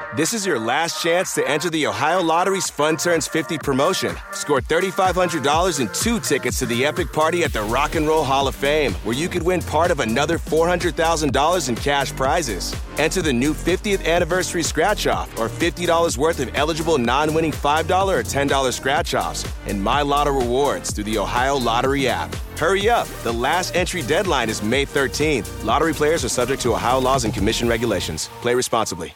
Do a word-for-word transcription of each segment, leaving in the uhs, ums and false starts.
This is your last chance to enter the Ohio Lottery's Fun Turns fifty promotion. Score three thousand five hundred dollars and two tickets to the epic party at the Rock and Roll Hall of Fame, where you could win part of another four hundred thousand dollars in cash prizes. Enter the new fiftieth anniversary scratch-off or fifty dollars worth of eligible non-winning five dollars or ten dollars scratch-offs and My Lotto rewards through the Ohio Lottery app. Hurry up. The last entry deadline is May thirteenth. Lottery players are subject to Ohio laws and commission regulations. Play responsibly.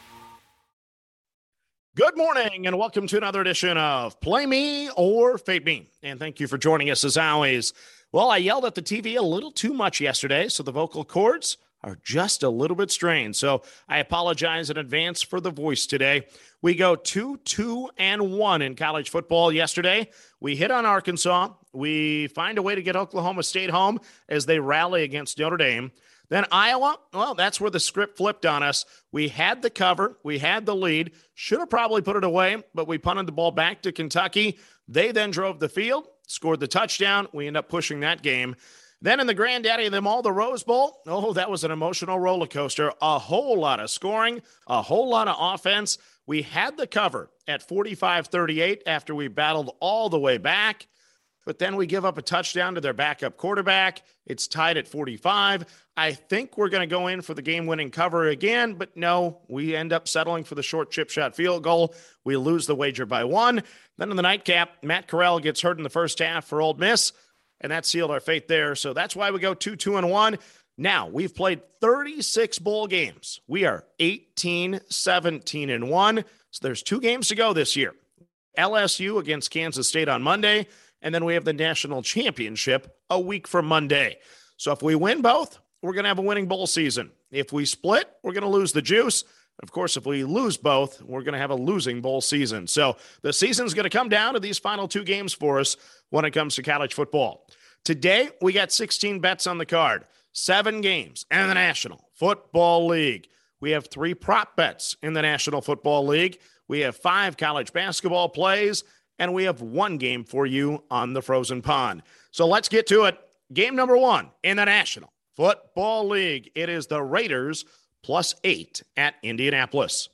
Good morning and welcome to another edition of Play Me or Fade Me. And thank you for joining us as always. Well, I yelled at the T V a little too much yesterday, so the vocal cords are just a little bit strained. So I apologize in advance for the voice today. We go two, two, and one in college football yesterday. We hit on Arkansas. We find a way to get Oklahoma State home as they rally against Notre Dame. Then Iowa, well, that's where the script flipped on us. We had the cover. We had the lead. Should have probably put it away, but we punted the ball back to Kentucky. They then drove the field, scored the touchdown. We end up pushing that game. Then in the granddaddy of them all, the Rose Bowl, oh, that was an emotional roller coaster. A whole lot of scoring, a whole lot of offense. We had the cover at forty-five thirty-eight after we battled all the way back. But then we give up a touchdown to their backup quarterback. It's tied at forty-five. I think we're going to go in for the game-winning cover again, but no, we end up settling for the short chip shot field goal. We lose the wager by one. Then in the nightcap, Matt Corral gets hurt in the first half for Ole Miss, and that sealed our fate there. So that's why we go two, two, and one. Now, we've played thirty-six bowl games. We are eighteen, seventeen, and one. So there's two games to go this year. L S U against Kansas State on Monday, and then we have the national championship a week from Monday. So if we win both, we're going to have a winning bowl season. If we split, we're going to lose the juice. Of course, if we lose both, we're going to have a losing bowl season. So the season's going to come down to these final two games for us when it comes to college football. Today, we got sixteen bets on the card, seven games in the National Football League. We have three prop bets in the National Football League. We have five college basketball plays, and we have one game for you on the Frozen Pond. So let's get to it. Game number one in the National Football League. It is the Raiders plus eight at Indianapolis.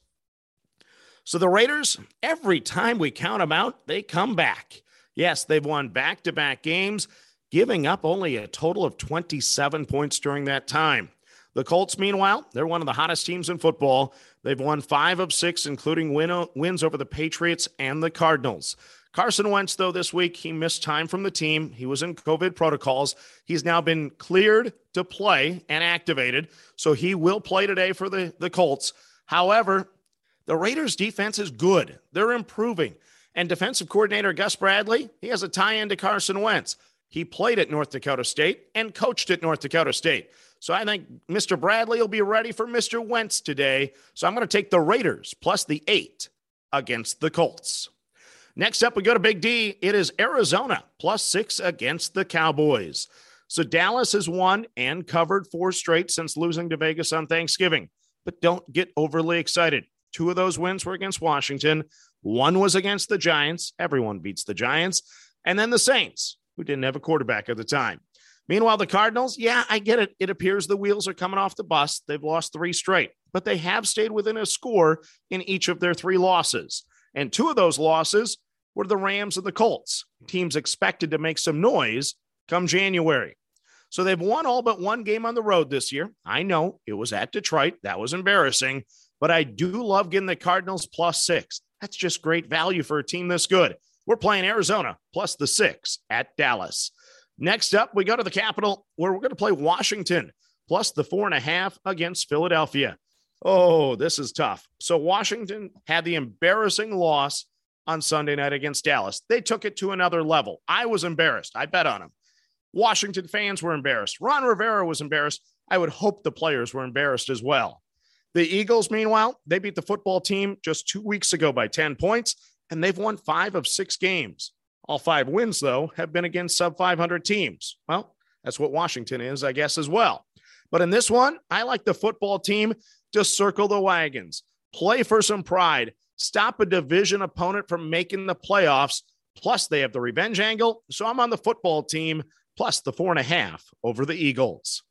So the Raiders, every time we count them out, they come back. Yes, they've won back-to-back games, giving up only a total of twenty-seven points during that time. The Colts, meanwhile, they're one of the hottest teams in football. They've won five of six, including win- wins over the Patriots and the Cardinals. Carson Wentz, though, this week, he missed time from the team. He was in COVID protocols. He's now been cleared to play and activated, so he will play today for the, the Colts. However, the Raiders' defense is good. They're improving. And defensive coordinator Gus Bradley, he has a tie-in to Carson Wentz. He played at North Dakota State and coached at North Dakota State. So I think Mister Bradley will be ready for Mister Wentz today. So I'm going to take the Raiders plus the eight against the Colts. Next up, we go to Big D. It is Arizona plus six against the Cowboys. So Dallas has won and covered four straight since losing to Vegas on Thanksgiving. But don't get overly excited. Two of those wins were against Washington. One was against the Giants. Everyone beats the Giants. And then the Saints, who didn't have a quarterback at the time. Meanwhile, the Cardinals, yeah, I get it. It appears the wheels are coming off the bus. They've lost three straight, but they have stayed within a score in each of their three losses. And two of those losses were the Rams and the Colts, teams expected to make some noise come January. So they've won all but one game on the road this year. I know it was at Detroit. That was embarrassing, but I do love getting the Cardinals plus six. That's just great value for a team this good. We're playing Arizona plus the six at Dallas. Next up, we go to the Capitol, where we're going to play Washington plus the four and a half against Philadelphia. Oh, this is tough. So Washington had the embarrassing loss on Sunday night against Dallas. They took it to another level. I was embarrassed. I bet on them. Washington fans were embarrassed. Ron Rivera was embarrassed. I would hope the players were embarrassed as well. The Eagles, meanwhile, they beat the football team just two weeks ago by ten points, and they've won five of six games. All five wins, though, have been against sub five hundred teams. Well, that's what Washington is, I guess, as well. But in this one, I like the football team to circle the wagons, play for some pride, stop a division opponent from making the playoffs. Plus, they have the revenge angle. So I'm on the football team plus the four and a half over the Eagles.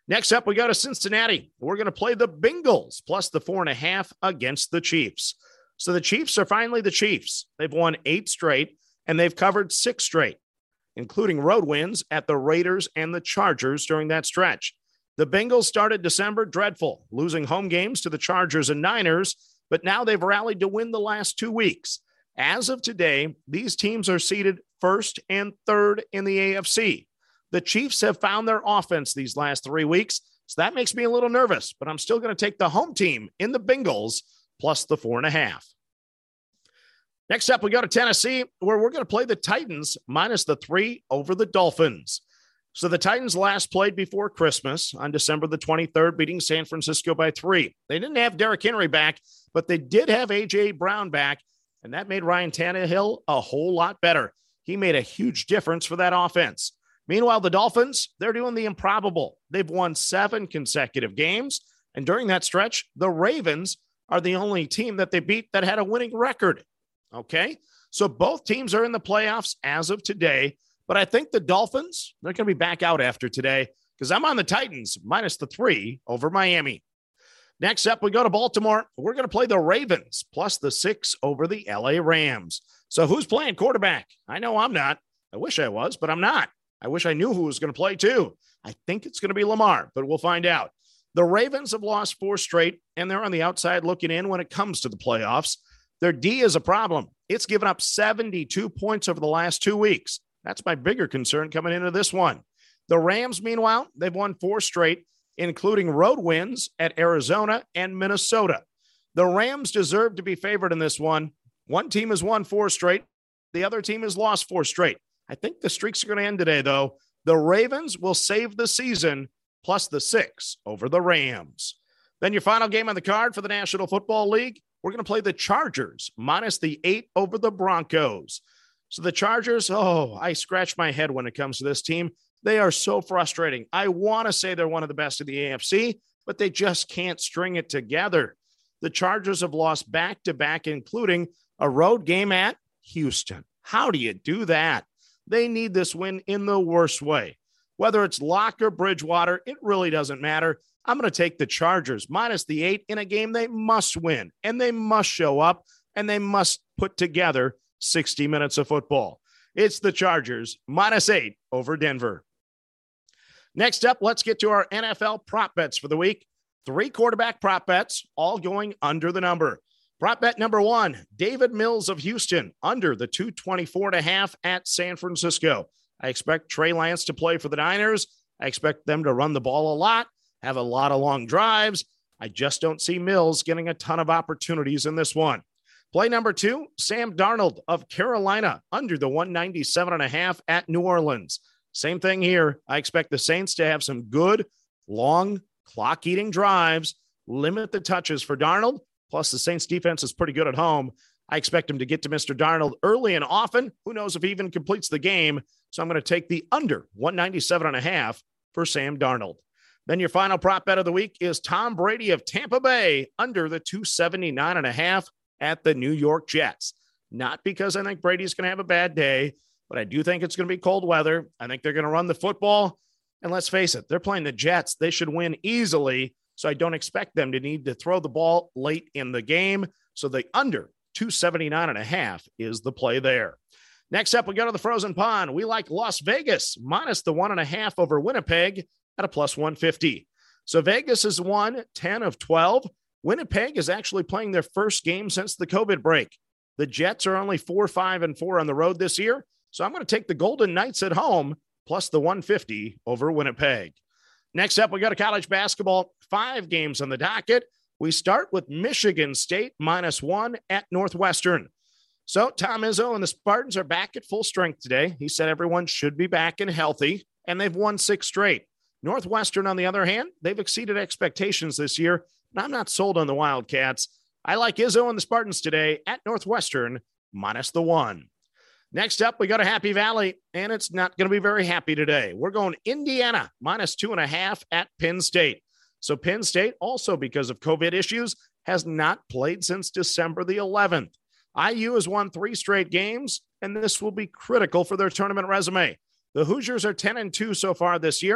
Next up, we go to Cincinnati. We're going to play the Bengals plus the four and a half against the Chiefs. So the Chiefs are finally the Chiefs. They've won eight straight, and they've covered six straight, including road wins at the Raiders and the Chargers during that stretch. The Bengals started December dreadful, losing home games to the Chargers and Niners, but now they've rallied to win the last two weeks. As of today, these teams are seated first and third in the A F C. The Chiefs have found their offense these last three weeks, so that makes me a little nervous, but I'm still going to take the home team in the Bengals plus the four and a half. Next up, we go to Tennessee, where we're going to play the Titans minus the three over the Dolphins. So the Titans last played before Christmas on December the twenty-third, beating San Francisco by three. They didn't have Derrick Henry back, but they did have A J. Brown back, and that made Ryan Tannehill a whole lot better. He made a huge difference for that offense. Meanwhile, the Dolphins, they're doing the improbable. They've won seven consecutive games, and during that stretch, the Ravens are the only team that they beat that had a winning record. Okay, so both teams are in the playoffs as of today, but I think the Dolphins, they're going to be back out after today because I'm on the Titans minus the three over Miami. Next up, we go to Baltimore. We're going to play the Ravens plus the six over the L A Rams. So who's playing quarterback? I know I'm not. I wish I was, but I'm not. I wish I knew who was going to play too. I think it's going to be Lamar, but we'll find out. The Ravens have lost four straight, and they're on the outside looking in when it comes to the playoffs. Their D is a problem. It's given up seventy-two points over the last two weeks. That's my bigger concern coming into this one. The Rams, meanwhile, they've won four straight, including road wins at Arizona and Minnesota. The Rams deserve to be favored in this one. One team has won four straight. The other team has lost four straight. I think the streaks are going to end today, though. The Ravens will save the season plus the six over the Rams. Then your final game on the card for the National Football League, we're going to play the Chargers minus the eight over the Broncos. So the Chargers, oh, I scratch my head when it comes to this team. They are so frustrating. I want to say they're one of the best in the A F C, but they just can't string it together. The Chargers have lost back-to-back, including a road game at Houston. How do you do that? They need this win in the worst way. Whether it's Locke or Bridgewater, it really doesn't matter. I'm going to take the Chargers minus the eight in a game they must win, and they must show up, and they must put together sixty minutes of football. It's the Chargers minus eight over Denver. Next up, let's get to our N F L prop bets for the week. Three quarterback prop bets, all going under the number. Prop bet number one, David Mills of Houston, under the two twenty-four and a half at San Francisco. I expect Trey Lance to play for the Niners. I expect them to run the ball a lot, have a lot of long drives. I just don't see Mills getting a ton of opportunities in this one. Play number two, Sam Darnold of Carolina, under the one ninety-seven and a half at New Orleans. Same thing here. I expect the Saints to have some good, long, clock-eating drives, limit the touches for Darnold. Plus, the Saints defense is pretty good at home. I expect him to get to Mister Darnold early and often. Who knows if he even completes the game? So I'm going to take the under one ninety-seven and a half for Sam Darnold. Then your final prop bet of the week is Tom Brady of Tampa Bay under the two seventy-nine and a half at the New York Jets. Not because I think Brady's going to have a bad day, but I do think it's going to be cold weather. I think they're going to run the football. And let's face it, they're playing the Jets. They should win easily. So I don't expect them to need to throw the ball late in the game. So the under two seventy-nine and a half is the play there. Next up, we go to the frozen pond. We like Las Vegas minus the one and a half over Winnipeg at a plus one fifty. So Vegas has won ten of twelve. Winnipeg is actually playing their first game since the COVID break. The Jets are only four, five, and four on the road this year. So I'm going to take the Golden Knights at home plus the one fifty over Winnipeg. Next up, we go to college basketball. Five games on the docket. We start with Michigan State minus one at Northwestern. So Tom Izzo and the Spartans are back at full strength today. He said everyone should be back and healthy, and they've won six straight. Northwestern, on the other hand, they've exceeded expectations this year, and I'm not sold on the Wildcats. I like Izzo and the Spartans today at Northwestern minus the one. Next up, we go to Happy Valley, and it's not going to be very happy today. We're going Indiana minus two and a half at Penn State. So Penn State, also because of COVID issues, has not played since December the eleventh. I U has won three straight games, and this will be critical for their tournament resume. The Hoosiers are ten and two so far this year.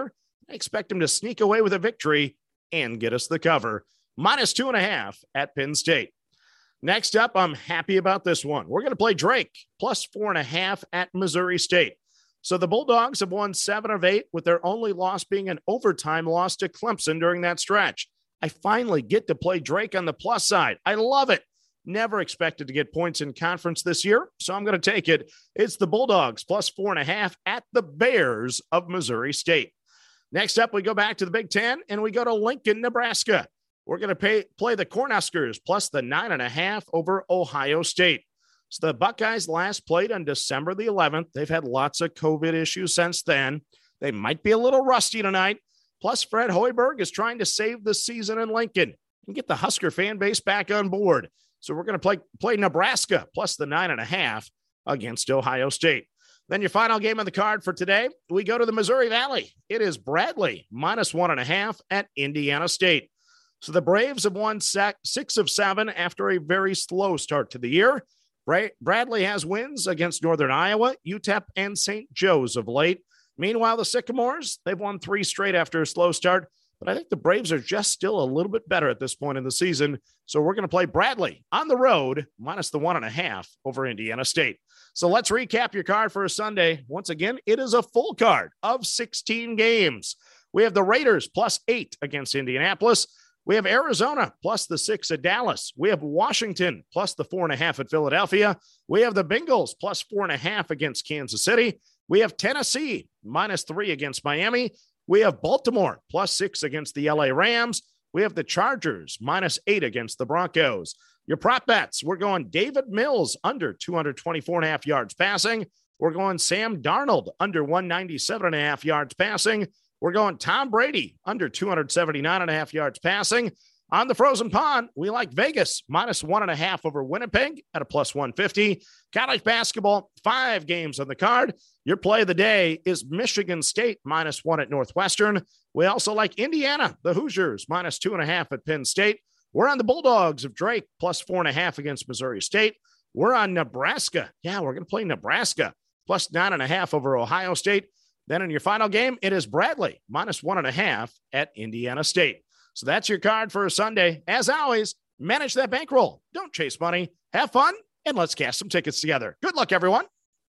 I expect them to sneak away with a victory and get us the cover. Minus two and a half at Penn State. Next up, I'm happy about this one. We're going to play Drake plus four and a half at Missouri State. So the Bulldogs have won seven of eight, with their only loss being an overtime loss to Clemson during that stretch. I finally get to play Drake on the plus side. I love it. Never expected to get points in conference this year, so I'm going to take it. It's the Bulldogs plus four and a half at the Bears of Missouri State. Next up, we go back to the Big Ten, and we go to Lincoln, Nebraska. We're going to pay, play the Cornhuskers plus the nine and a half over Ohio State. So the Buckeyes last played on December the eleventh. They've had lots of COVID issues since then. They might be a little rusty tonight. Plus, Fred Hoiberg is trying to save the season in Lincoln and get the Husker fan base back on board. So we're going to play, play Nebraska plus the nine and a half against Ohio State. Then your final game on the card for today, we go to the Missouri Valley. It is Bradley minus one and a half at Indiana State. So the Braves have won six of seven after a very slow start to the year. Bradley has wins against Northern Iowa, U T E P, and Saint Joe's of late. Meanwhile, the Sycamores, they've won three straight after a slow start. But I think the Braves are just still a little bit better at this point in the season. So we're going to play Bradley on the road, minus the one and a half over Indiana State. So let's recap your card for a Sunday. Once again, it is a full card of sixteen games. We have the Raiders plus eight against Indianapolis. We have Arizona plus the six at Dallas. We have Washington plus the four and a half at Philadelphia. We have the Bengals plus four and a half against Kansas City. We have Tennessee minus three against Miami. We have Baltimore plus six against the L A Rams. We have the Chargers minus eight against the Broncos. Your prop bets, we're going David Mills under two twenty-four and a half yards passing. We're going Sam Darnold under one ninety-seven and a half yards passing. We're going Tom Brady under two seventy-nine and a half yards passing. On the frozen pond, we like Vegas minus one and a half over Winnipeg at a plus one fifty. College basketball, five games on the card. Your play of the day is Michigan State minus one at Northwestern. We also like Indiana, the Hoosiers minus two and a half at Penn State. We're on the Bulldogs of Drake plus four and a half against Missouri State. We're on Nebraska. Yeah, we're going to play Nebraska plus nine and a half over Ohio State. Then in your final game, it is Bradley minus one and a half at Indiana State. So that's your card for a Sunday. As always, manage that bankroll. Don't chase money. Have fun, and let's cash some tickets together. Good luck, everyone.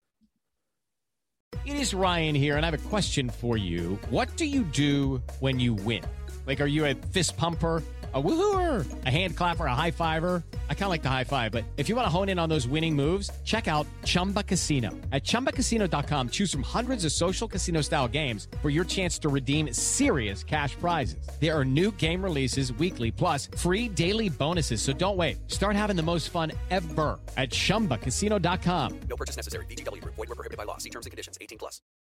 It is Ryan here, and I have a question for you. What do you do when you win? Like, are you a fist pumper, a woohooer, a hand clapper, a high fiver? I kind of like the high five, but if you want to hone in on those winning moves, check out Chumba Casino. At chumba casino dot com, choose from hundreds of social casino style games for your chance to redeem serious cash prizes. There are new game releases weekly, plus free daily bonuses. So don't wait. Start having the most fun ever at chumba casino dot com. No purchase necessary. V G W Group. Void where prohibited by law. See terms and conditions. eighteen plus.